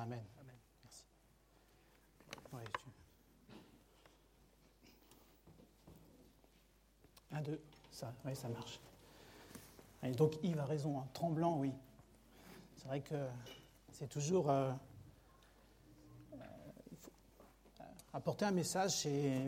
Amen. Amen. Merci. Ouais, Un, deux, ça marche. Et donc Yves a raison, hein. Tremblant, oui. C'est vrai que c'est toujours... apporter un message, il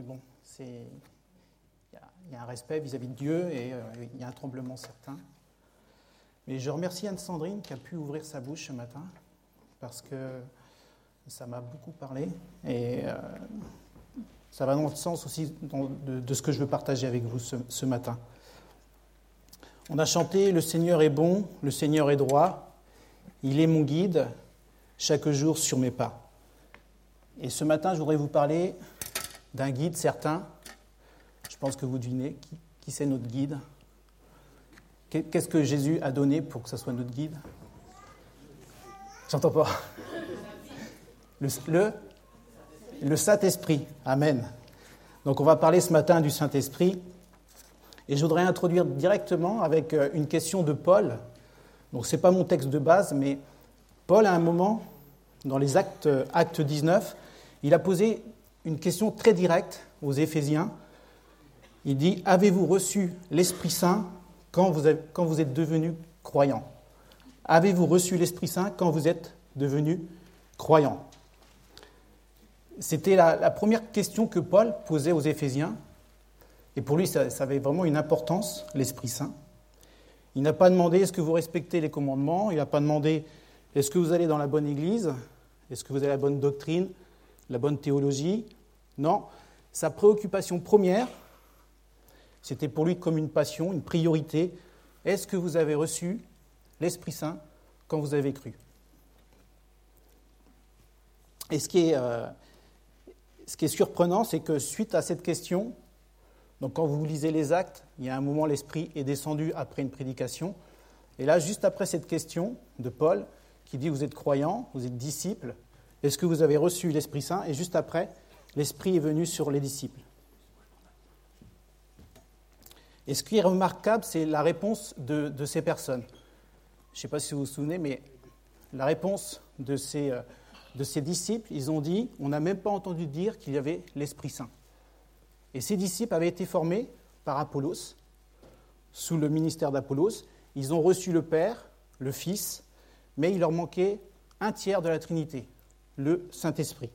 y a un respect vis-à-vis de Dieu et il y a un tremblement certain. Mais je remercie Anne-Sandrine qui a pu ouvrir sa bouche ce matin parce que ça m'a beaucoup parlé et ça va dans le sens aussi de ce que je veux partager avec vous ce matin. On a chanté « Le Seigneur est bon, le Seigneur est droit, il est mon guide chaque jour sur mes pas ». Et ce matin, je voudrais vous parler d'un guide certain. Je pense que vous devinez qui c'est notre guide. Qu'est-ce que Jésus a donné pour que ça soit notre guide ? J'entends pas. Le Saint-Esprit. Amen. Donc on va parler ce matin du Saint-Esprit. Et je voudrais introduire directement avec une question de Paul. Donc ce n'est pas mon texte de base, mais Paul, à un moment, dans les actes 19, il a posé une question très directe aux Éphésiens. Il dit « Avez-vous reçu l'Esprit Saint quand vous êtes devenus croyants ?» Avez-vous reçu l'Esprit Saint quand vous êtes devenus croyants ? C'était la première question que Paul posait aux Éphésiens. Et pour lui, ça avait vraiment une importance, l'Esprit Saint. Il n'a pas demandé « Est-ce que vous respectez les commandements ?» Il n'a pas demandé « Est-ce que vous allez dans la bonne église ? Est-ce que vous avez la bonne doctrine ? La bonne théologie ?» Non. Sa préoccupation première, c'était pour lui comme une passion, une priorité. Est-ce que vous avez reçu l'Esprit Saint quand vous avez cru ? Et ce qui est surprenant, c'est que suite à cette question, donc quand vous lisez les Actes, il y a un moment, l'Esprit est descendu après une prédication. Et là, juste après cette question de Paul, qui dit « Vous êtes croyants, vous êtes disciples, est-ce que vous avez reçu l'Esprit Saint ?» Et juste après, l'Esprit est venu sur les disciples. Et ce qui est remarquable, c'est la réponse de ces personnes. Je ne sais pas si vous vous souvenez, mais la réponse de ces disciples, ils ont dit « On n'a même pas entendu dire qu'il y avait l'Esprit Saint ». Et ces disciples avaient été formés par Apollos, sous le ministère d'Apollos. Ils ont reçu le Père, le Fils, mais il leur manquait un tiers de la Trinité, le Saint-Esprit.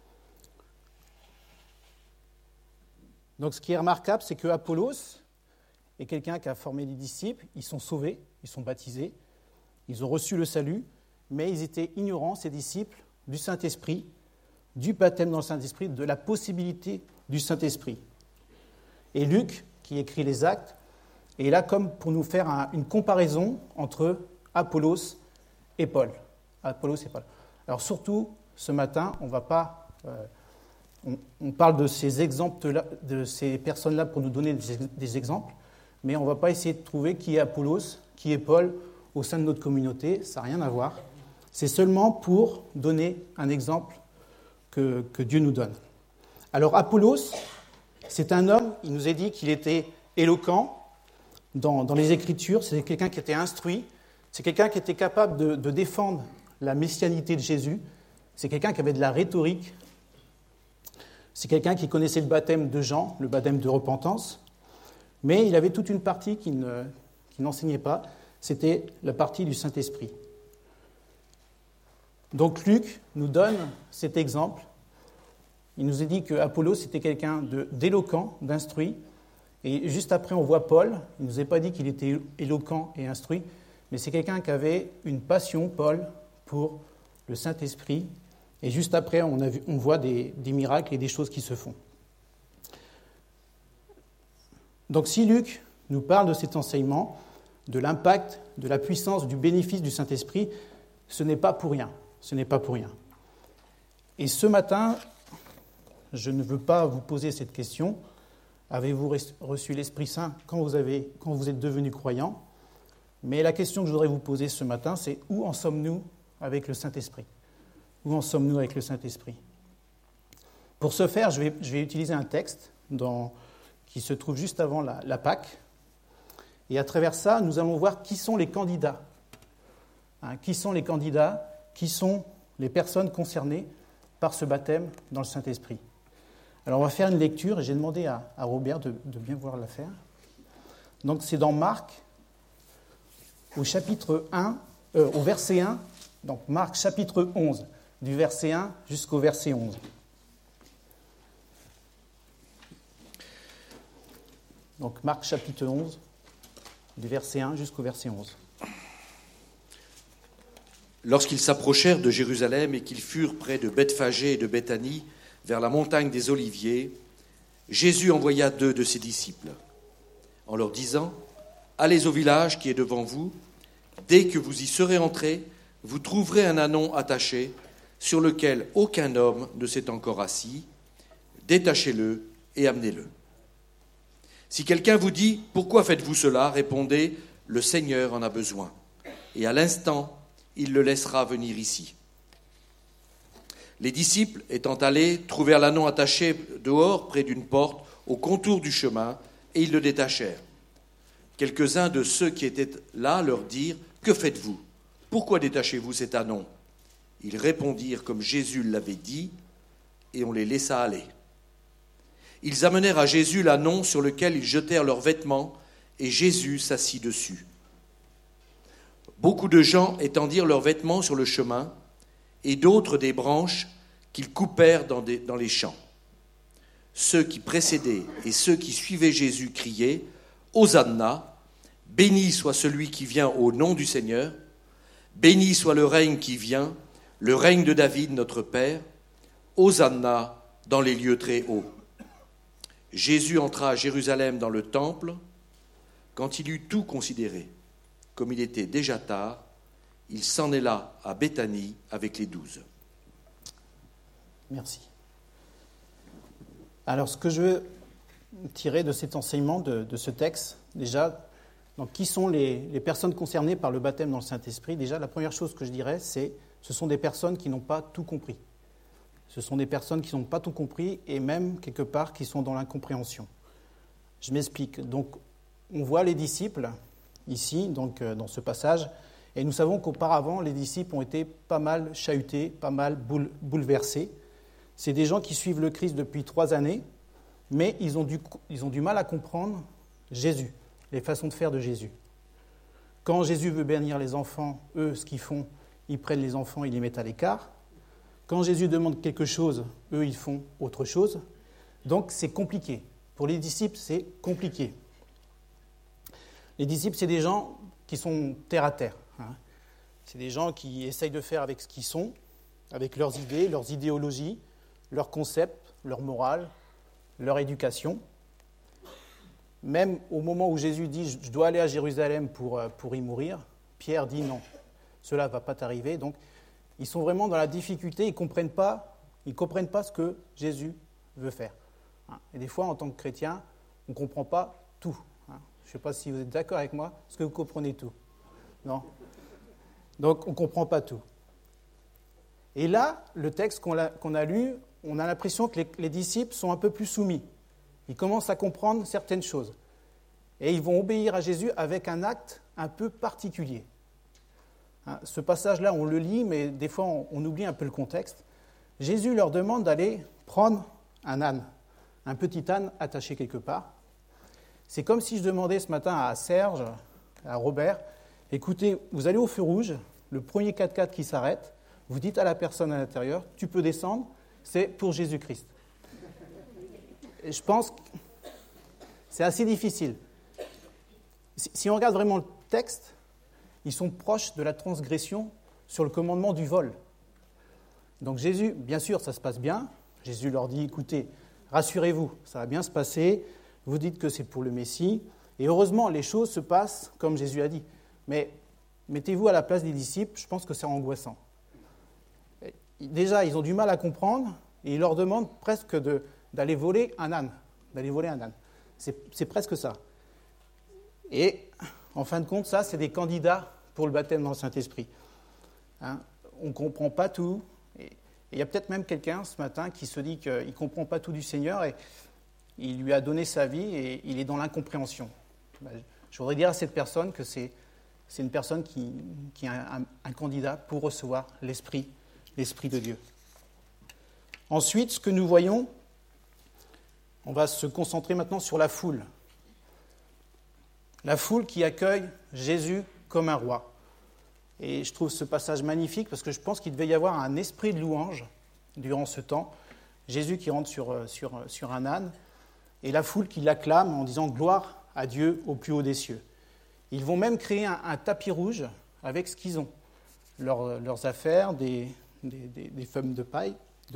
Donc ce qui est remarquable, c'est que Apollos est quelqu'un qui a formé des disciples, ils sont sauvés, ils sont baptisés, ils ont reçu le salut, mais ils étaient ignorants, ces disciples, du Saint-Esprit, du baptême dans le Saint-Esprit, de la possibilité du Saint-Esprit. Et Luc, qui écrit les Actes, est là comme pour nous faire une comparaison entre Apollos et Paul. Apollos et Paul. Alors surtout, ce matin, on va pas... on parle de ces exemples-là, de ces personnes-là pour nous donner des exemples, mais on ne va pas essayer de trouver qui est Apollos, qui est Paul au sein de notre communauté, ça n'a rien à voir. C'est seulement pour donner un exemple que Dieu nous donne. Alors Apollos, c'est un homme, il nous est dit qu'il était éloquent dans les Écritures, c'est quelqu'un qui était instruit, c'est quelqu'un qui était capable de défendre la messianité de Jésus, c'est quelqu'un qui avait de la rhétorique, c'est quelqu'un qui connaissait le baptême de Jean, le baptême de repentance, mais il avait toute une partie qui n'enseignait pas, c'était la partie du Saint-Esprit. Donc Luc nous donne cet exemple. Il nous est dit qu'Apollos était quelqu'un d'éloquent, d'instruit, et juste après on voit Paul, il ne nous est pas dit qu'il était éloquent et instruit, mais c'est quelqu'un qui avait une passion, Paul, pour le Saint-Esprit, et juste après on voit des miracles et des choses qui se font. Donc si Luc nous parle de cet enseignement, de l'impact, de la puissance, du bénéfice du Saint-Esprit, ce n'est pas pour rien. Ce n'est pas pour rien. Et ce matin, je ne veux pas vous poser cette question. Avez-vous reçu l'Esprit Saint quand vous êtes devenus croyants ? Mais la question que je voudrais vous poser ce matin, c'est où en sommes-nous avec le Saint-Esprit ? Où en sommes-nous avec le Saint-Esprit ? Pour ce faire, je vais utiliser un texte qui se trouve juste avant la Pâque. Et à travers ça, nous allons voir qui sont les candidats. Qui sont les candidats ? Qui sont les personnes concernées par ce baptême dans le Saint-Esprit. Alors on va faire une lecture, et j'ai demandé à Robert de bien vouloir la faire. Donc c'est dans Marc, au chapitre 1, au verset 1, donc Marc chapitre 11, du verset 1 jusqu'au verset 11. Donc Marc chapitre 11, du verset 1 jusqu'au verset 11. Lorsqu'ils s'approchèrent de Jérusalem et qu'ils furent près de Bethphagée et de Béthanie, vers la montagne des Oliviers, Jésus envoya 2 de ses disciples, en leur disant : « Allez au village qui est devant vous, dès que vous y serez entrés, vous trouverez un ânon attaché, sur lequel aucun homme ne s'est encore assis. Détachez-le et amenez-le. Si quelqu'un vous dit : Pourquoi faites-vous cela ? Répondez : Le Seigneur en a besoin. Et à l'instant, il le laissera venir ici. » Les disciples, étant allés, trouvèrent l'ânon attaché dehors, près d'une porte, au contour du chemin, et ils le détachèrent. Quelques-uns de ceux qui étaient là leur dirent : « Que faites-vous ? Pourquoi détachez-vous cet ânon ?» Ils répondirent comme Jésus l'avait dit, et on les laissa aller. Ils amenèrent à Jésus l'ânon sur lequel ils jetèrent leurs vêtements, et Jésus s'assit dessus. Beaucoup de gens étendirent leurs vêtements sur le chemin, et d'autres des branches qu'ils coupèrent dans les champs. Ceux qui précédaient et ceux qui suivaient Jésus criaient : « Hosanna, béni soit celui qui vient au nom du Seigneur, béni soit le règne qui vient, le règne de David notre Père, Hosanna dans les lieux très hauts. » Jésus entra à Jérusalem dans le temple. Quand il eut tout considéré, comme il était déjà tard, il s'en alla à Béthanie avec les 12. Merci. Alors, ce que je veux tirer de cet enseignement, de ce texte, déjà, donc, qui sont les personnes concernées par le baptême dans le Saint-Esprit ? Déjà, la première chose que je dirais, c'est ce sont des personnes qui n'ont pas tout compris. Ce sont des personnes qui n'ont pas tout compris et même, quelque part, qui sont dans l'incompréhension. Je m'explique. Donc, on voit les disciples, ici, donc, dans ce passage, et nous savons qu'auparavant, les disciples ont été pas mal chahutés, pas mal bouleversés. C'est des gens qui suivent le Christ depuis 3 années, mais ils ont du mal à comprendre Jésus, les façons de faire de Jésus. Quand Jésus veut bénir les enfants, eux, ce qu'ils font, ils prennent les enfants, ils les mettent à l'écart. Quand Jésus demande quelque chose, eux, ils font autre chose. Donc, c'est compliqué. Pour les disciples, c'est compliqué. Les disciples, c'est des gens qui sont terre à terre. C'est des gens qui essayent de faire avec ce qu'ils sont, avec leurs idées, leurs idéologies, leurs concepts, leur morale, leur éducation. Même au moment où Jésus dit « Je dois aller à Jérusalem pour y mourir », Pierre dit « Non, cela ne va pas t'arriver ». Donc, ils sont vraiment dans la difficulté, ils ne comprennent pas ce que Jésus veut faire. Et des fois, en tant que chrétien, on ne comprend pas tout. Je ne sais pas si vous êtes d'accord avec moi, est-ce que vous comprenez tout ? Non ? Donc, on ne comprend pas tout. Et là, le texte qu'on a lu, on a l'impression que les disciples sont un peu plus soumis. Ils commencent à comprendre certaines choses. Et ils vont obéir à Jésus avec un acte un peu particulier. Ce passage-là, on le lit, mais des fois, on oublie un peu le contexte. Jésus leur demande d'aller prendre un âne, un petit âne attaché quelque part. C'est comme si je demandais ce matin à Serge, à Robert, écoutez, vous allez au feu rouge, le premier 4x4 qui s'arrête, vous dites à la personne à l'intérieur, tu peux descendre, c'est pour Jésus-Christ. Et je pense que c'est assez difficile. Si on regarde vraiment le texte, ils sont proches de la transgression sur le commandement du vol. Donc Jésus, bien sûr, ça se passe bien. Jésus leur dit, écoutez, rassurez-vous, ça va bien se passer. Vous dites que c'est pour le Messie. Et heureusement, les choses se passent comme Jésus a dit. Mais mettez-vous à la place des disciples, je pense que c'est angoissant. Déjà, ils ont du mal à comprendre et ils leur demandent presque d'aller voler un âne. C'est presque ça. Et en fin de compte, ça, c'est des candidats pour le baptême dans le Saint-Esprit. On ne comprend pas tout. Et il y a peut-être même quelqu'un ce matin qui se dit qu'il ne comprend pas tout du Seigneur et il lui a donné sa vie et il est dans l'incompréhension. Je voudrais dire à cette personne que c'est une personne qui est un candidat pour recevoir l'Esprit l'Esprit de Dieu. Ensuite, ce que nous voyons, on va se concentrer maintenant sur la foule. La foule qui accueille Jésus comme un roi. Et je trouve ce passage magnifique parce que je pense qu'il devait y avoir un esprit de louange durant ce temps. Jésus qui rentre sur un âne et la foule qui l'acclame en disant « Gloire à Dieu au plus haut des cieux ». Ils vont même créer un tapis rouge avec ce qu'ils ont, leurs affaires, des feuilles de paille,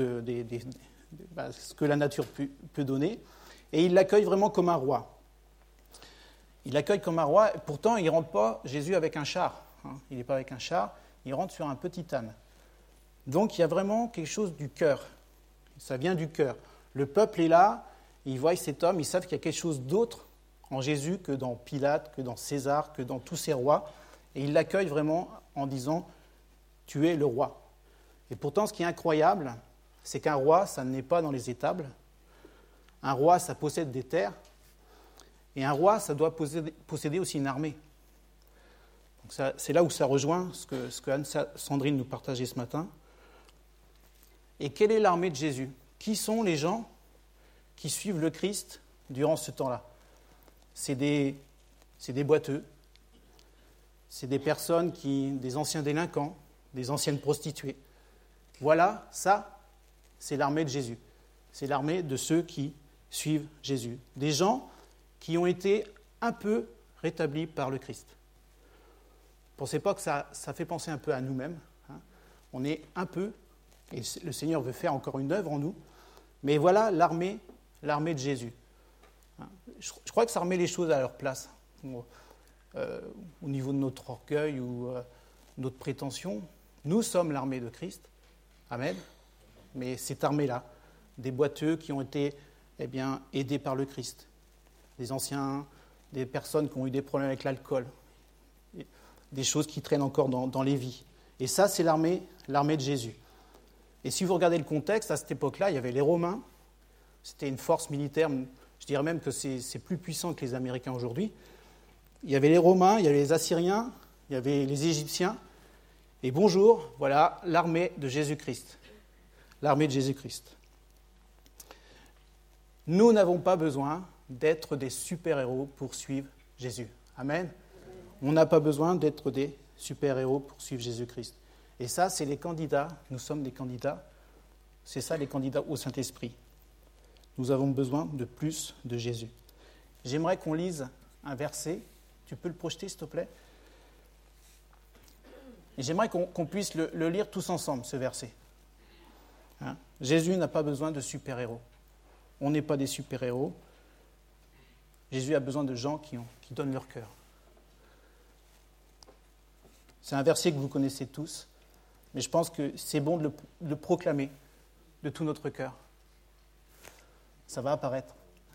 ce que la nature peut donner. Et ils l'accueillent vraiment comme un roi. Il l'accueille comme un roi, pourtant il ne rentre pas Jésus avec un char. Il n'est pas avec un char, il rentre sur un petit âne. Donc il y a vraiment quelque chose du cœur. Ça vient du cœur. Le peuple est là, ils voient cet homme, ils savent qu'il y a quelque chose d'autre en Jésus que dans Pilate, que dans César, que dans tous ces rois. Et ils l'accueillent vraiment en disant « Tu es le roi ». Et pourtant, ce qui est incroyable, c'est qu'un roi, ça n'est pas dans les étables. Un roi, ça possède des terres. Et un roi, ça doit posséder aussi une armée. Donc c'est là où ça rejoint ce que Anne-Sandrine nous partageait ce matin. Et quelle est l'armée de Jésus ? Qui sont les gens qui suivent le Christ durant ce temps-là ? C'est des boiteux, c'est des personnes des anciens délinquants, des anciennes prostituées. Voilà, ça, c'est l'armée de Jésus. C'est l'armée de ceux qui suivent Jésus. Des gens qui ont été un peu rétablis par le Christ. Ne pensez pas que ça fait penser un peu à nous-mêmes. On est un peu, et le Seigneur veut faire encore une œuvre en nous, mais voilà l'armée de Jésus. Je crois que ça remet les choses à leur place. Au niveau de notre orgueil ou notre prétention, nous sommes l'armée de Christ. Amen. Mais cette armée-là, des boiteux qui ont été aidés par le Christ, des personnes qui ont eu des problèmes avec l'alcool, des choses qui traînent encore dans les vies. Et ça, c'est l'armée de Jésus. Et si vous regardez le contexte, à cette époque-là, il y avait les Romains, c'était une force militaire, je dirais même que c'est plus puissant que les Américains aujourd'hui. Il y avait les Romains, il y avait les Assyriens, il y avait les Égyptiens. Et bonjour, voilà l'armée de Jésus-Christ. L'armée de Jésus-Christ. Nous n'avons pas besoin d'être des super-héros pour suivre Jésus. Amen. On n'a pas besoin d'être des super-héros pour suivre Jésus-Christ. Et ça, c'est les candidats. Nous sommes des candidats. C'est ça, les candidats au Saint-Esprit. Nous avons besoin de plus de Jésus. J'aimerais qu'on lise un verset. Tu peux le projeter, s'il te plaît ? Et j'aimerais qu'on puisse le lire tous ensemble, ce verset. Jésus n'a pas besoin de super-héros. On n'est pas des super-héros. Jésus a besoin de gens qui donnent leur cœur. C'est un verset que vous connaissez tous, mais je pense que c'est bon de le proclamer de tout notre cœur. Ça va apparaître.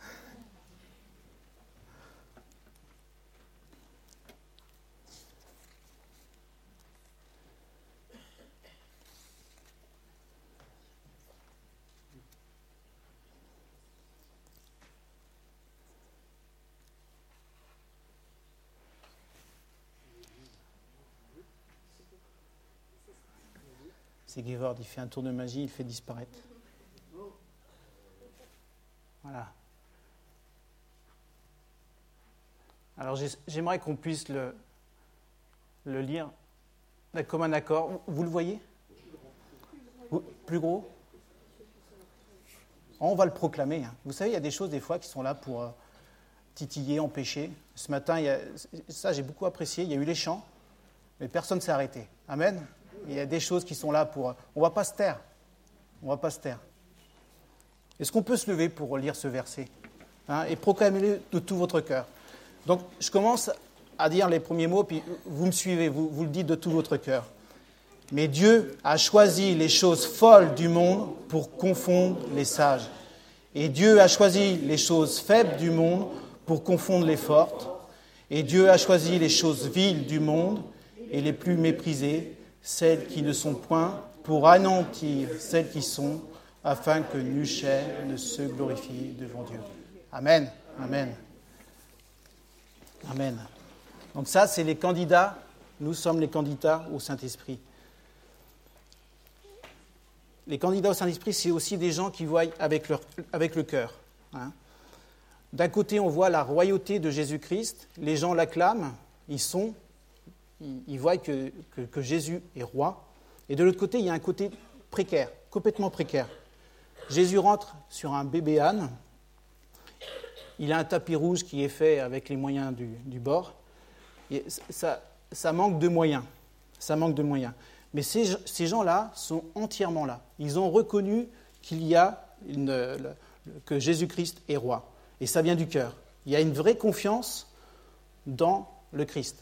C'est Gevord, il fait un tour de magie, il fait disparaître. Voilà. Alors j'aimerais qu'on puisse le lire comme un accord. Vous le voyez ? Plus gros ? On va le proclamer. Vous savez, il y a des choses des fois qui sont là pour titiller, empêcher. Ce matin, ça j'ai beaucoup apprécié, il y a eu les chants, mais personne ne s'est arrêté. Amen. Il y a des choses qui sont là pour... On ne va pas se taire. On ne va pas se taire. Est-ce qu'on peut se lever pour lire ce verset et proclamer-le de tout votre cœur ? Donc, je commence à dire les premiers mots, puis vous me suivez, vous le dites de tout votre cœur. Mais Dieu a choisi les choses folles du monde pour confondre les sages. Et Dieu a choisi les choses faibles du monde pour confondre les fortes. Et Dieu a choisi les choses viles du monde et les plus méprisées, celles qui ne sont point, pour anéantir celles qui sont, afin que nul chair ne se glorifie devant Dieu. Amen. Amen. Amen. Donc ça, c'est les candidats. Nous sommes les candidats au Saint-Esprit. les candidats au Saint-Esprit, c'est aussi des gens qui voient avec le cœur. Hein. D'un côté, on voit la royauté de Jésus-Christ, les gens l'acclament, ils voient que Jésus est roi. Et de l'autre côté, il y a un côté précaire, complètement précaire. Jésus rentre sur un bébé âne, il a un tapis rouge qui est fait avec les moyens du bord. Et ça manque de moyens, Mais ces gens-là sont entièrement là. Ils ont reconnu que Jésus-Christ est roi. Et ça vient du cœur. Il y a une vraie confiance dans le Christ.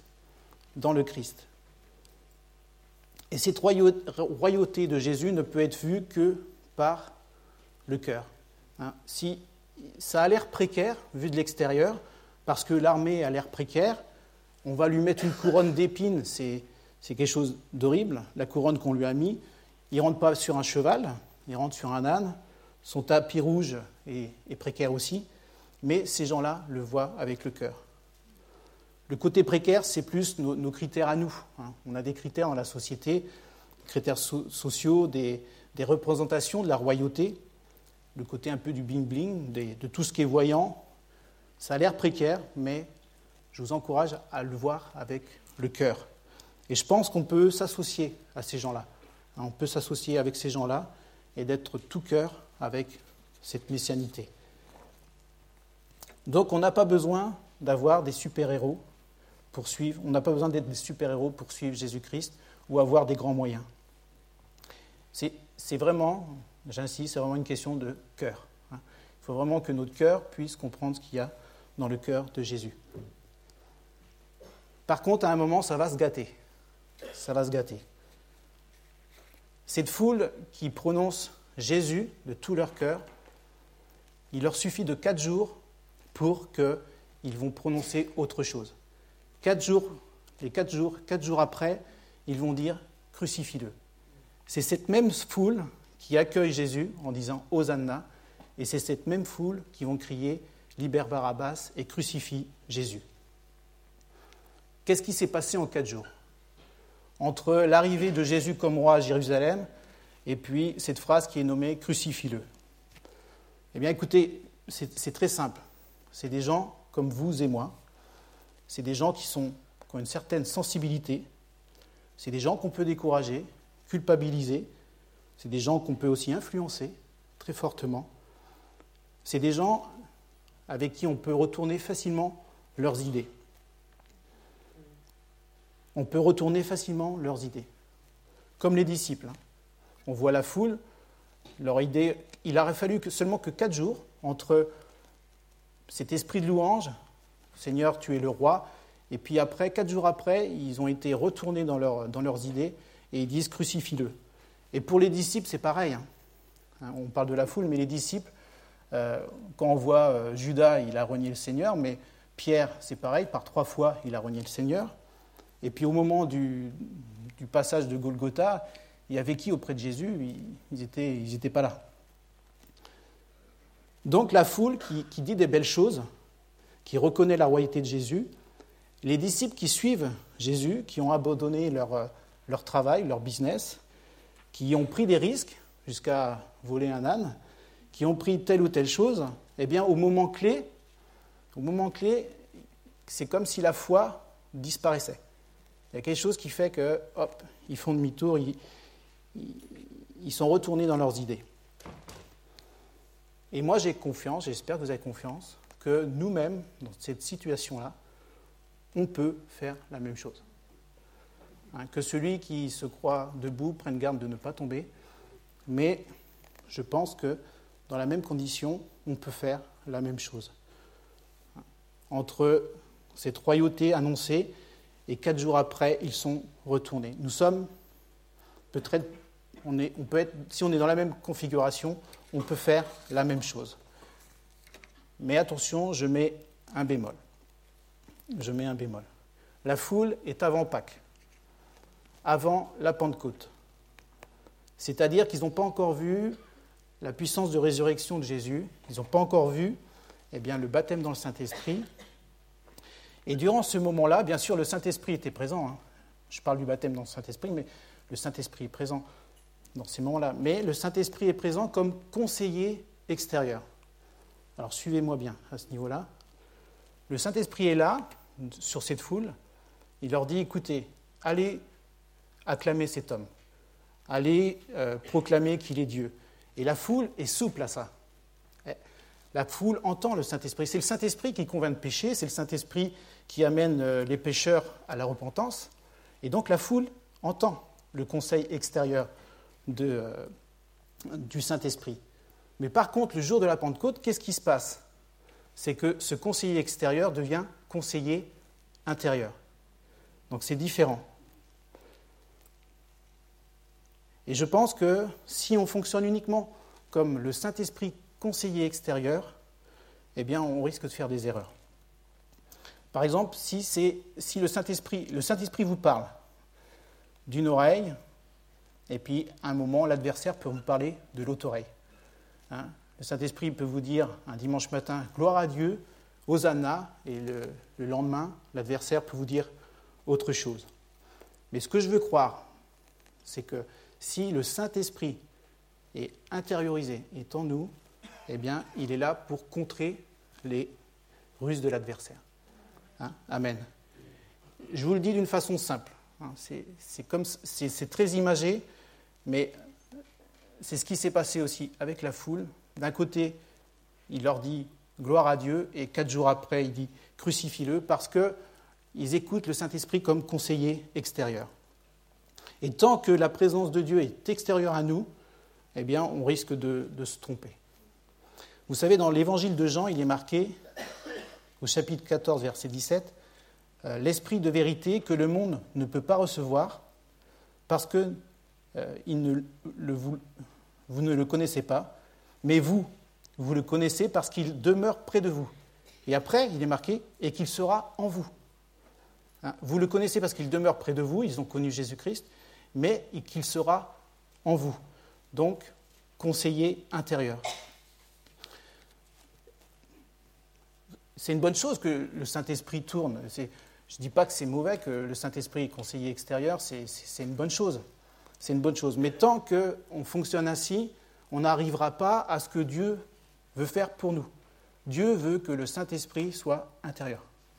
Et cette royauté de Jésus ne peut être vue que par le cœur. Hein. Si ça a l'air précaire, vu de l'extérieur, parce que l'armée a l'air précaire, on va lui mettre une couronne d'épines, c'est quelque chose d'horrible, la couronne qu'on lui a mise. Il ne rentre pas sur un cheval, il rentre sur un âne. Son tapis rouge est précaire aussi, mais ces gens-là le voient avec le cœur. Le côté précaire, c'est plus nos critères à nous. Hein. On a des critères dans la société, critères sociaux, des représentations de la royauté, le côté un peu du bling-bling, de tout ce qui est voyant. Ça a l'air précaire, mais je vous encourage à le voir avec le cœur. Et je pense qu'on peut s'associer à ces gens-là. On peut s'associer avec ces gens-là et d'être tout cœur avec cette messianité. Donc on n'a pas besoin d'avoir des super-héros pour suivre, on n'a pas besoin d'être des super-héros pour suivre Jésus-Christ ou avoir des grands moyens. C'est vraiment, j'insiste, c'est vraiment une question de cœur. Il faut vraiment que notre cœur puisse comprendre ce qu'il y a dans le cœur de Jésus. Par contre, à un moment, ça va se gâter. Cette foule qui prononce Jésus de tout leur cœur, il leur suffit de 4 jours pour qu'ils vont prononcer autre chose. 4 jours après, ils vont dire « crucifie-le ». C'est cette même foule qui accueille Jésus en disant « Hosanna », et c'est cette même foule qui vont crier « libère Barabbas » et « crucifie Jésus ». Qu'est-ce qui s'est passé en 4 jours ? Entre l'arrivée de Jésus comme roi à Jérusalem et puis cette phrase qui est nommée « crucifie-le ». Eh bien écoutez, c'est très simple. C'est des gens comme vous et moi. C'est des gens qui ont une certaine sensibilité. C'est des gens qu'on peut décourager, culpabiliser. C'est des gens qu'on peut aussi influencer très fortement. C'est des gens avec qui on peut retourner facilement leurs idées. On peut retourner facilement leurs idées. Comme les disciples. On voit la foule, leur idée. Il aurait fallu seulement que 4 jours entre cet esprit de louange, Seigneur, tu es le roi, et puis après, 4 jours après, ils ont été retournés dans leurs idées et ils disent crucifie-le. Et pour les disciples, c'est pareil. On parle de la foule, mais les disciples, quand on voit Judas, il a renié le Seigneur, mais Pierre, c'est pareil, par 3 fois, il a renié le Seigneur. Et puis au moment du passage de Golgotha, il y avait qui auprès de Jésus ? Ils étaient pas là. Donc la foule qui dit des belles choses, qui reconnaît la royauté de Jésus, les disciples qui suivent Jésus, qui ont abandonné leur travail, leur business, qui ont pris des risques jusqu'à voler un âne, qui ont pris telle ou telle chose, eh bien au moment clé, c'est comme si la foi disparaissait. Il y a quelque chose qui fait que, hop, ils font demi-tour, ils sont retournés dans leurs idées. Et moi, j'ai confiance, j'espère que vous avez confiance, que nous-mêmes, dans cette situation-là, on peut faire la même chose. Que celui qui se croit debout prenne garde de ne pas tomber, mais je pense que dans la même condition, on peut faire la même chose. Entre cette royauté annoncée et 4 jours après, ils sont retournés. Nous sommes peut-être, si on est dans la même configuration, on peut faire la même chose. Mais attention, je mets un bémol. La foule est avant Pâques, avant la Pentecôte. C'est-à-dire qu'ils n'ont pas encore vu la puissance de résurrection de Jésus, ils n'ont pas encore vu le baptême dans le Saint-Esprit. Et durant ce moment-là, bien sûr, le Saint-Esprit était présent. Je parle du baptême dans le Saint-Esprit, mais le Saint-Esprit est présent. dans ces moments-là. Mais le Saint-Esprit est présent comme conseiller extérieur. Alors suivez-moi bien à ce niveau-là. Le Saint-Esprit est là, sur cette foule. Il leur dit, écoutez, allez acclamer cet homme. Allez proclamer qu'il est Dieu. Et la foule est souple à ça. La foule entend le Saint-Esprit. C'est le Saint-Esprit qui convainc de péché, c'est le Saint-Esprit qui amène les pécheurs à la repentance. Et donc la foule entend le conseil extérieur du Saint-Esprit. Mais par contre, le jour de la Pentecôte, qu'est-ce qui se passe? C'est que ce conseiller extérieur devient conseiller intérieur. Donc c'est différent. Et je pense que si on fonctionne uniquement comme le Saint-Esprit conseiller extérieur, eh bien on risque de faire des erreurs. Par exemple, si le Saint-Esprit vous parle d'une oreille, et puis à un moment, l'adversaire peut vous parler de l'autre oreille. Hein? Le Saint-Esprit peut vous dire un dimanche matin, gloire à Dieu, Hosanna, et le lendemain, l'adversaire peut vous dire autre chose. Mais ce que je veux croire, c'est que si le Saint-Esprit est intériorisé, est en nous, eh bien, il est là pour contrer les ruses de l'adversaire. Hein? Amen. Je vous le dis d'une façon simple. Hein? C'est très imagé, mais c'est ce qui s'est passé aussi avec la foule. D'un côté, il leur dit « gloire à Dieu » et 4 jours après, il dit « crucifie-le » parce qu'ils écoutent le Saint-Esprit comme conseiller extérieur. Et tant que la présence de Dieu est extérieure à nous, eh bien, on risque de se tromper. Vous savez, dans l'évangile de Jean, il est marqué, au chapitre 14, verset 17, « L'esprit de vérité que le monde ne peut pas recevoir, parce que vous ne le connaissez pas, mais vous le connaissez parce qu'il demeure près de vous. » Et après, il est marqué « et qu'il sera en vous ». Hein, vous le connaissez parce qu'il demeure près de vous, ils ont connu Jésus-Christ, mais qu'il sera en vous. Donc, conseiller intérieur. C'est une bonne chose que le Saint-Esprit tourne. Je ne dis pas que c'est mauvais que le Saint-Esprit est conseiller extérieur, c'est une bonne chose. C'est une bonne chose. Mais tant qu'on fonctionne ainsi, on n'arrivera pas à ce que Dieu veut faire pour nous. Dieu veut que le Saint-Esprit soit intérieur.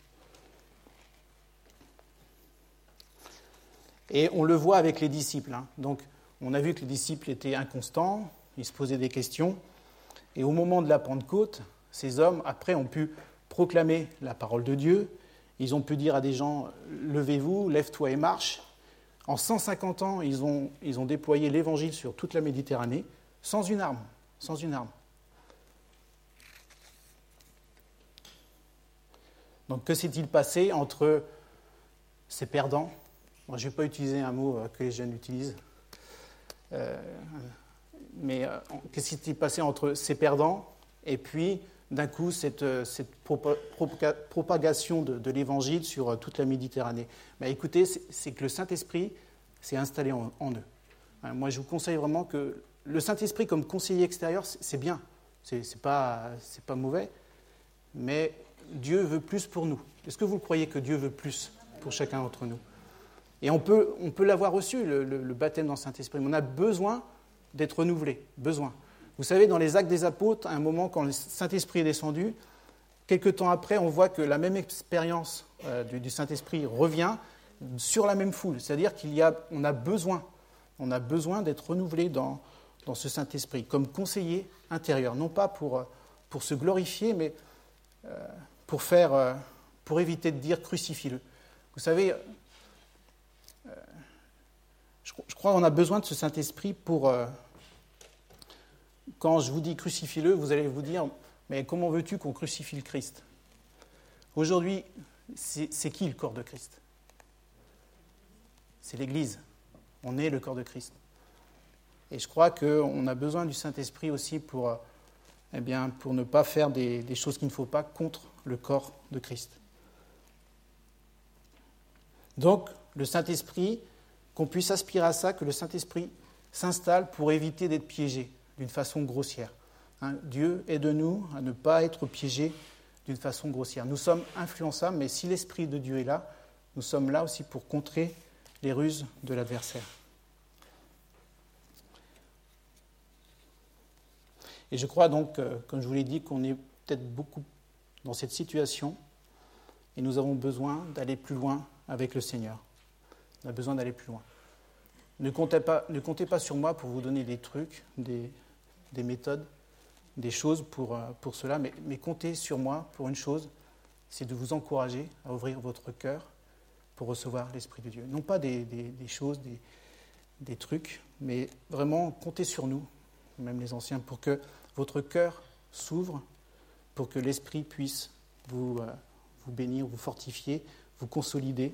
Et on le voit avec les disciples. Hein. Donc, on a vu que les disciples étaient inconstants, ils se posaient des questions. Et au moment de la Pentecôte, ces hommes, après, ont pu proclamer la parole de Dieu. Ils ont pu dire à des gens, levez-vous, lève-toi et marche. En 150 ans, ils ont déployé l'évangile sur toute la Méditerranée, sans une arme. Sans une arme. Donc, que s'est-il passé entre ces perdants? Moi, je ne vais pas utiliser un mot que les jeunes utilisent. Mais qu'est-ce qui s'est passé entre ces perdants et puis, d'un coup, cette propagation de l'Évangile sur toute la Méditerranée? Mais écoutez, c'est que le Saint-Esprit s'est installé en eux. Moi, je vous conseille vraiment que le Saint-Esprit comme conseiller extérieur, c'est bien. C'est pas mauvais. Mais Dieu veut plus pour nous. Est-ce que vous croyez que Dieu veut plus pour chacun d'entre nous? Et on peut l'avoir reçu, le baptême dans le Saint-Esprit. Mais on a besoin d'être renouvelé. Besoin. Vous savez, dans les Actes des Apôtres, à un moment, quand le Saint-Esprit est descendu, quelques temps après, on voit que la même expérience du Saint-Esprit revient sur la même foule. C'est-à-dire qu'on a besoin d'être renouvelé dans ce Saint-Esprit, comme conseiller intérieur. Non pas pour se glorifier, mais pour éviter de dire « crucifie-le ». Vous savez, je crois qu'on a besoin de ce Saint-Esprit pour... quand je vous dis « crucifie-le », vous allez vous dire « mais comment veux-tu qu'on crucifie le Christ ?» Aujourd'hui, c'est qui le corps de Christ? C'est l'Église. On est le corps de Christ. Et je crois qu'on a besoin du Saint-Esprit aussi pour ne pas faire des choses qu'il ne faut pas contre le corps de Christ. Donc, le Saint-Esprit, qu'on puisse aspirer à ça, que le Saint-Esprit s'installe pour éviter d'être piégé d'une façon grossière. Hein, Dieu aide-nous à ne pas être piégés d'une façon grossière. Nous sommes influençables, mais si l'Esprit de Dieu est là, nous sommes là aussi pour contrer les ruses de l'adversaire. Et je crois donc, comme je vous l'ai dit, qu'on est peut-être beaucoup dans cette situation et nous avons besoin d'aller plus loin avec le Seigneur. On a besoin d'aller plus loin. Ne comptez pas sur moi pour vous donner des trucs, des méthodes, des choses pour cela, mais comptez sur moi pour une chose, c'est de vous encourager à ouvrir votre cœur pour recevoir l'Esprit de Dieu. Non pas des choses, des trucs, mais vraiment comptez sur nous, même les anciens, pour que votre cœur s'ouvre, pour que l'Esprit puisse vous bénir, vous fortifier, vous consolider.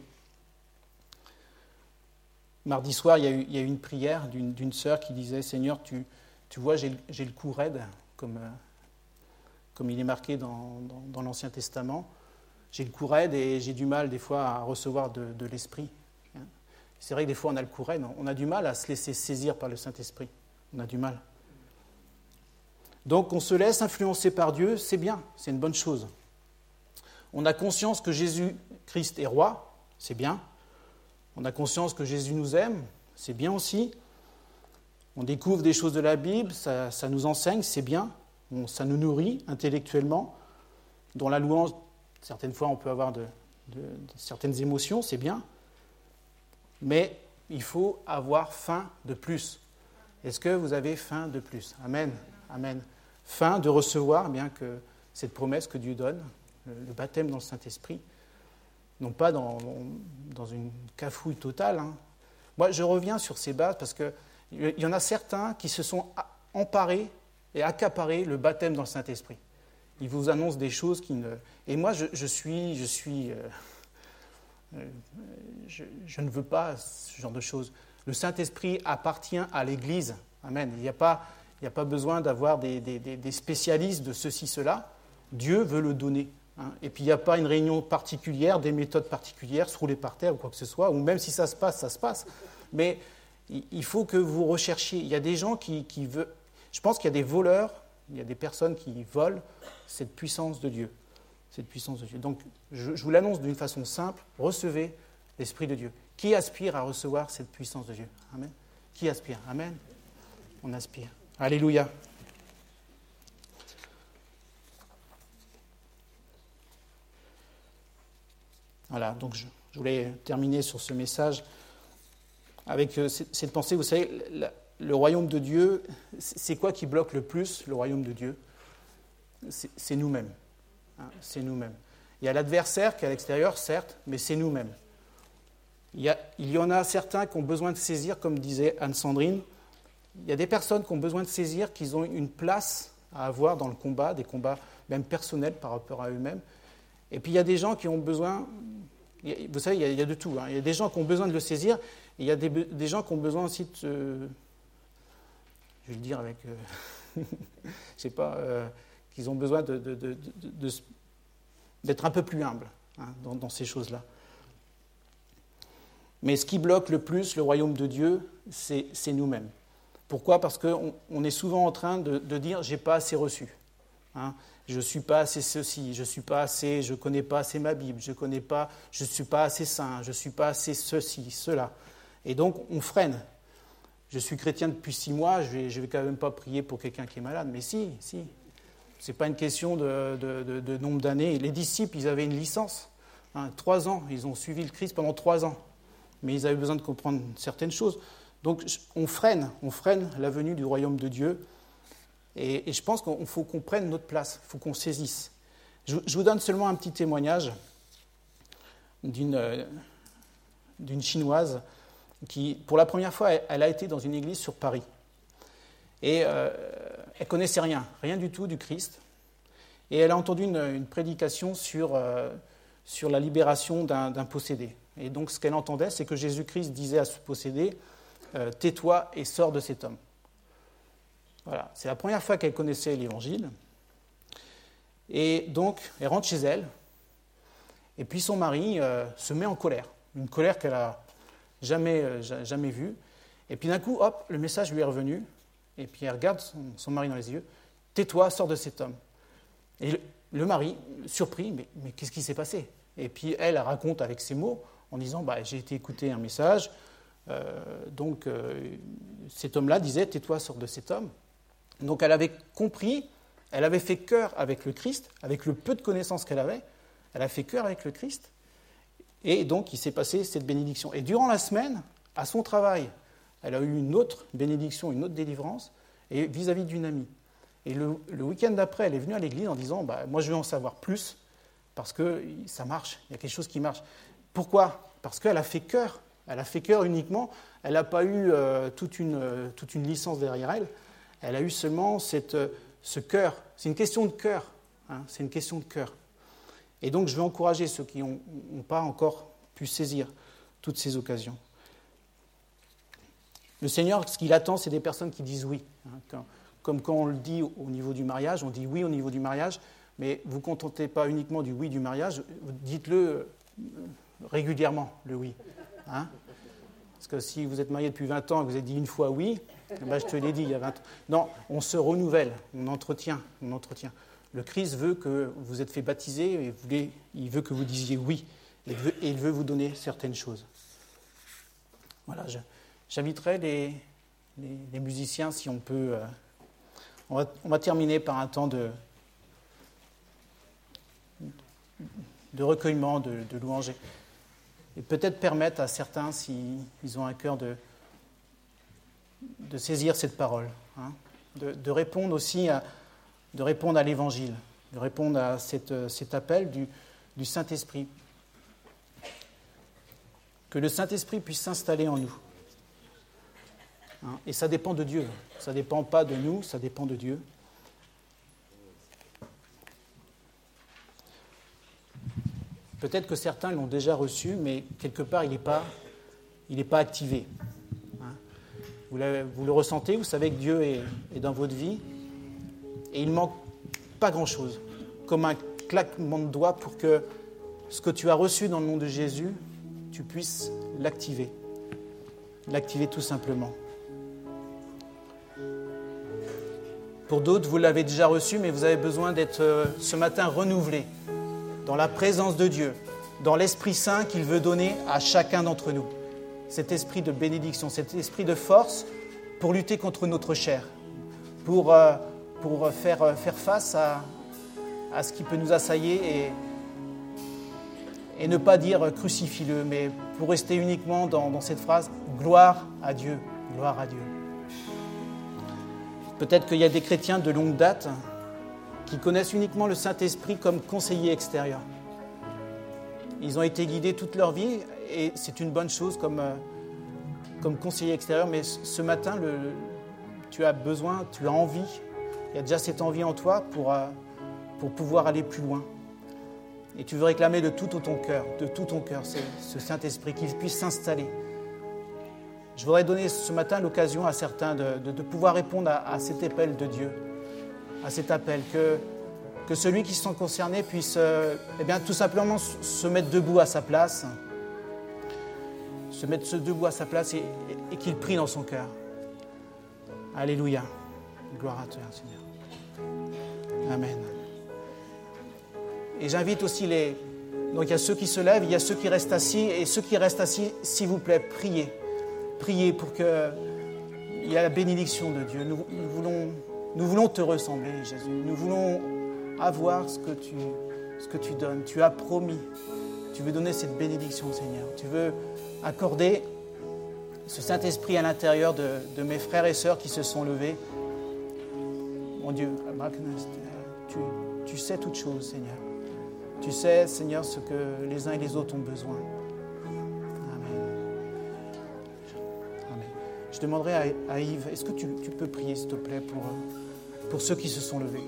Mardi soir, il y a eu une prière d'une sœur qui disait « Seigneur, tu vois, j'ai le cou raide, comme il est marqué dans l'Ancien Testament. J'ai le cou raide et j'ai du mal des fois à recevoir de l'Esprit. » C'est vrai que des fois on a le cou raide, on a du mal à se laisser saisir par le Saint-Esprit. On a du mal. Donc on se laisse influencer par Dieu, c'est bien, c'est une bonne chose. On a conscience que Jésus-Christ est roi, c'est bien. On a conscience que Jésus nous aime, c'est bien aussi. On découvre des choses de la Bible, ça nous enseigne, c'est bien. Ça nous nourrit intellectuellement. Dans la louange, certaines fois on peut avoir de certaines émotions, c'est bien. Mais il faut avoir faim de plus. Est-ce que vous avez faim de plus ? Amen. Amen. Faim de recevoir bien que cette promesse que Dieu donne, le baptême dans le Saint-Esprit, non pas dans une cafouille totale. Moi, je reviens sur ces bases parce qu'il y en a certains qui se sont emparés et accaparés le baptême dans le Saint-Esprit. Ils vous annoncent des choses qui ne... Et moi, je ne veux pas ce genre de choses. Le Saint-Esprit appartient à l'Église. Amen. Il n'y a pas besoin d'avoir des spécialistes de ceci, cela. Dieu veut le donner. Et puis il n'y a pas une réunion particulière, des méthodes particulières, se rouler par terre ou quoi que ce soit, ou même si ça se passe, ça se passe. Mais il faut que vous recherchiez. Il y a des gens qui veulent... Je pense qu'il y a des voleurs, il y a des personnes qui volent cette puissance de Dieu. Cette puissance de Dieu. Donc je vous l'annonce d'une façon simple, recevez l'Esprit de Dieu. Qui aspire à recevoir cette puissance de Dieu ? Amen. Qui aspire ? Amen. On aspire. Alléluia. Voilà, donc je voulais terminer sur ce message avec cette pensée. Vous savez, le royaume de Dieu, c'est quoi qui bloque le plus le royaume de Dieu ? C'est nous-mêmes. C'est nous-mêmes. Il y a l'adversaire qui est à l'extérieur, certes, mais c'est nous-mêmes. Il y en a certains qui ont besoin de saisir, comme disait Anne-Sandrine. Il y a des personnes qui ont besoin de saisir qu'ils ont une place à avoir dans le combat, des combats même personnels par rapport à eux-mêmes. Et puis il y a des gens qui ont besoin, vous savez, il y a de tout. Il y a des gens qui ont besoin de le saisir, et il y a des gens qui ont besoin aussi de, je vais le dire avec, je sais pas, qu'ils ont besoin d'être un peu plus humbles dans ces choses-là. Mais ce qui bloque le plus le royaume de Dieu, c'est nous-mêmes. Pourquoi ? Parce qu'on est souvent en train de dire « j'ai pas assez reçu ». Je ne suis pas assez ceci, je ne connais pas assez ma Bible, je ne suis pas assez saint, je ne suis pas assez ceci, cela. Et donc, on freine. Je suis chrétien depuis 6 mois, je vais quand même pas prier pour quelqu'un qui est malade. Mais si. Ce n'est pas une question de nombre d'années. Les disciples, ils avaient une licence. 3 ans, ils ont suivi le Christ pendant 3 ans. Mais ils avaient besoin de comprendre certaines choses. Donc, on freine la venue du royaume de Dieu. Et je pense qu'il faut qu'on prenne notre place, il faut qu'on saisisse. Je vous donne seulement un petit témoignage d'une Chinoise qui, pour la première fois, elle a été dans une église sur Paris. Et elle ne connaissait rien du tout du Christ. Et elle a entendu une prédication sur la libération d'un possédé. Et donc ce qu'elle entendait, c'est que Jésus-Christ disait à ce possédé « Tais-toi et sors de cet homme ». Voilà, c'est la première fois qu'elle connaissait l'Évangile. Et donc, elle rentre chez elle. Et puis son mari se met en colère. Une colère qu'elle n'a jamais vue. Et puis d'un coup, hop, le message lui est revenu. Et puis elle regarde son mari dans les yeux. « Tais-toi, sors de cet homme ». Et le mari, surpris, mais qu'est-ce qui s'est passé ? Et puis elle raconte avec ses mots, en disant « j'ai été écouter un message. Cet homme-là disait « Tais-toi, sors de cet homme ». Donc elle avait compris, elle avait fait cœur avec le Christ, avec le peu de connaissances qu'elle avait, elle a fait cœur avec le Christ, et donc il s'est passé cette bénédiction. Et durant la semaine, à son travail, elle a eu une autre bénédiction, une autre délivrance, et vis-à-vis d'une amie. Et le week-end d'après, elle est venue à l'église en disant « moi je veux en savoir plus, parce que ça marche, il y a quelque chose qui marche ». Pourquoi ? Parce qu'elle a fait cœur. Elle a fait cœur uniquement. Elle n'a pas eu toute une licence derrière elle. Elle a eu seulement ce cœur. C'est une question de cœur. C'est une question de cœur. Et donc, je veux encourager ceux qui n'ont pas encore pu saisir toutes ces occasions. Le Seigneur, ce qu'il attend, c'est des personnes qui disent oui. Comme quand on le dit au niveau du mariage, on dit oui au niveau du mariage, mais vous ne vous contentez pas uniquement du oui du mariage, dites-le régulièrement, le oui. Parce que si vous êtes marié depuis 20 ans et que vous avez dit une fois oui, je te l'ai dit il y a 20 ans. Non, on se renouvelle, on entretient. Le Christ veut que vous êtes fait baptiser et il veut que vous disiez oui. Et il veut vous donner certaines choses. Voilà, j'inviterai les musiciens si on peut. On va terminer par un temps de recueillement, de louange. Et peut-être permettre à certains, s'ils ont un cœur, de saisir cette parole, de répondre aussi à l'Évangile, de répondre à cet appel du Saint-Esprit. Que le Saint-Esprit puisse s'installer en nous. Et ça dépend de Dieu. Ça ne dépend pas de nous, ça dépend de Dieu. Peut-être que certains l'ont déjà reçu, mais quelque part, il n'est pas activé. Vous le ressentez, vous savez que Dieu est dans votre vie, et il ne manque pas grand-chose, comme un claquement de doigts pour que ce que tu as reçu dans le nom de Jésus, tu puisses l'activer tout simplement. Pour d'autres, vous l'avez déjà reçu, mais vous avez besoin d'être ce matin renouvelé dans la présence de Dieu, dans l'Esprit Saint qu'il veut donner à chacun d'entre nous. Cet esprit de bénédiction, cet esprit de force pour lutter contre notre chair, pour faire face à ce qui peut nous assailler et ne pas dire crucifie-le, mais pour rester uniquement dans cette phrase « gloire à Dieu ». Gloire à Dieu. Peut-être qu'il y a des chrétiens de longue date qui connaissent uniquement le Saint-Esprit comme conseiller extérieur. Ils ont été guidés toute leur vie et c'est une bonne chose comme conseiller extérieur, mais ce matin, tu as besoin, tu as envie, il y a déjà cette envie en toi pour pouvoir aller plus loin. Et tu veux réclamer de tout ton cœur, ce Saint-Esprit, qu'il puisse s'installer. Je voudrais donner ce matin l'occasion à certains de pouvoir répondre à cet appel de Dieu, à cet appel, que celui qui se sent concerné puisse tout simplement se mettre debout à sa place, et qu'il prie dans son cœur. Alléluia. Gloire à toi, Seigneur. Amen. Et j'invite aussi donc il y a ceux qui se lèvent, il y a ceux qui restent assis, et ceux qui restent assis, s'il vous plaît, priez. Priez pour qu'il y ait la bénédiction de Dieu. Nous voulons te ressembler, Jésus. Nous voulons avoir ce que tu donnes. Tu as promis. Tu veux donner cette bénédiction, Seigneur. Tu veux accorder ce Saint-Esprit à l'intérieur de mes frères et sœurs qui se sont levés. Mon Dieu, tu sais toutes choses, Seigneur. Tu sais, Seigneur, ce que les uns et les autres ont besoin. Je demanderai à Yves, est-ce que tu peux prier, s'il te plaît, pour ceux qui se sont levés.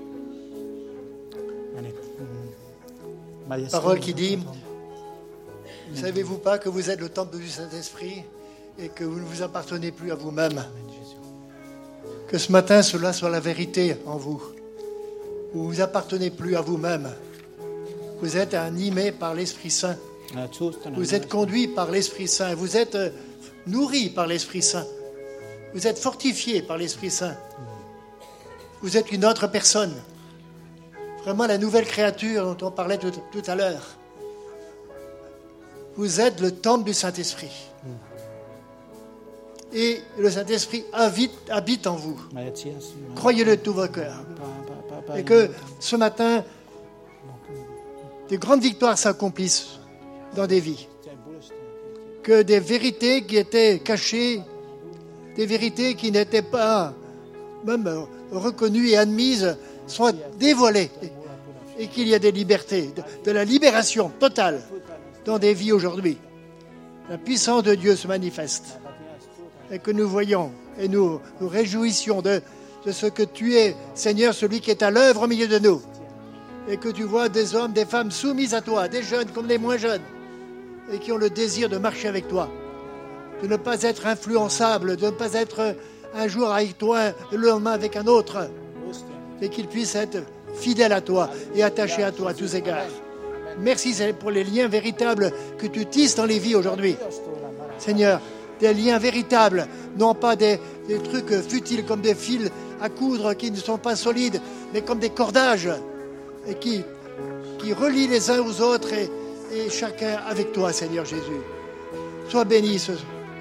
Allez. Parole qui dit, ne savez-vous pas que vous êtes le temple du Saint-Esprit et que vous ne vous appartenez plus à vous-même? Que ce matin, cela soit la vérité en vous. Vous ne vous appartenez plus à vous-même. Vous êtes animés par l'Esprit Saint. Vous êtes conduits par l'Esprit Saint. Vous êtes nourris par l'Esprit Saint. Vous êtes fortifiés par l'Esprit Saint. Vous êtes une autre personne. Vraiment la nouvelle créature dont on parlait tout à l'heure. Vous êtes le temple du Saint-Esprit. et le Saint-Esprit habite en vous. Croyez-le de tout votre cœur. Et que ce matin, des grandes victoires s'accomplissent dans des vies. Que des vérités qui étaient cachées, des vérités qui n'étaient pas même reconnues et admises, soient dévoilées. Et qu'il y ait des libertés, de la libération totale dans des vies aujourd'hui. La puissance de Dieu se manifeste. Et que nous voyons et nous réjouissions de ce que tu es, Seigneur, celui qui est à l'œuvre au milieu de nous. Et que tu vois des hommes, des femmes soumis à toi, des jeunes comme des moins jeunes, et qui ont le désir de marcher avec toi, de ne pas être influençables, de ne pas être un jour avec toi, le lendemain avec un autre, et qu'ils puissent être fidèles à toi et attachés à toi à tous égards. Merci pour les liens véritables que tu tisses dans les vies aujourd'hui. Seigneur, des liens véritables, non pas des trucs futiles comme des fils à coudre qui ne sont pas solides, mais comme des cordages et qui relient les uns aux autres et chacun avec toi, Seigneur Jésus. Sois béni